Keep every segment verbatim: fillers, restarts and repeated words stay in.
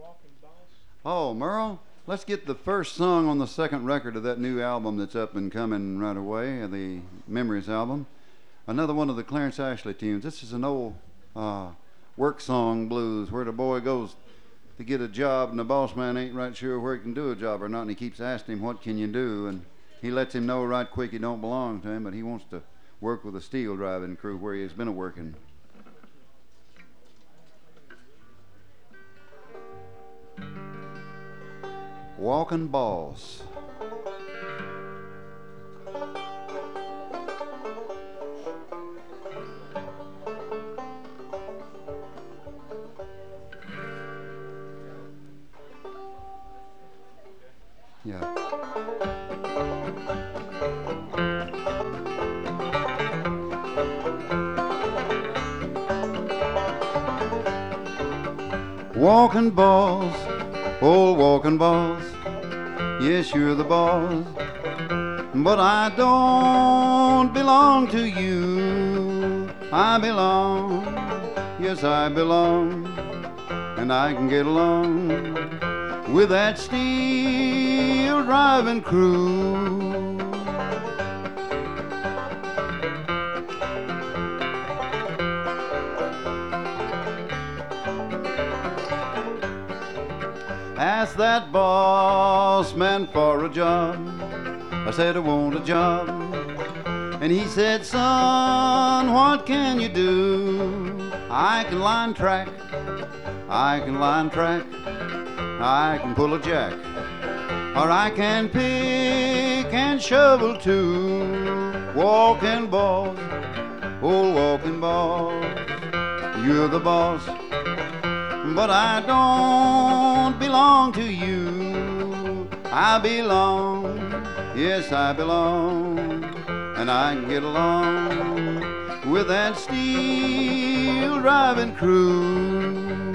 Oh, Merle, let's get the first song on the second record of that new album that's up and coming right away, the Memories album. Another one of the Clarence Ashley tunes. This is an old uh, work song blues where the boy goes to get a job and the boss man ain't right sure where he can do a job or not, and he keeps asking him, what can you do? And he lets him know right quick he don't belong to him, but he wants to work with a steel driving crew where he has been a working. Walking Boss. Yeah. Walking boss, old walking boss, yes, you're the boss, but I don't belong to you. I belong, yes, I belong, and I can get along with that steel driving crew. Asked that boss man for a job. I said I want a job, and he said, son, what can you do? I can line track, I can line track, I can pull a jack, or I can pick and shovel too. Walking boss, old walking boss, you're the boss, but I don't belong to you. I belong, yes, I belong, and I can get along with that steel driving crew.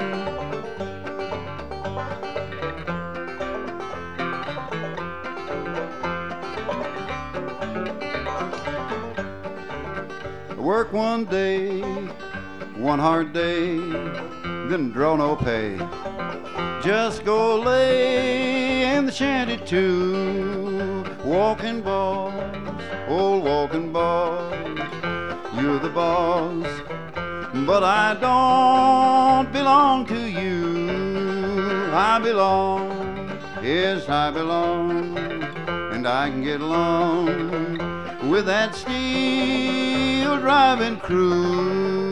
Work one day, one hard day, didn't draw no pay. Just go lay in the shanty too. Walking boss, old walking boss, you're the boss, but I don't belong to you. I belong, yes, I belong, and I can get along with that steel driving crew.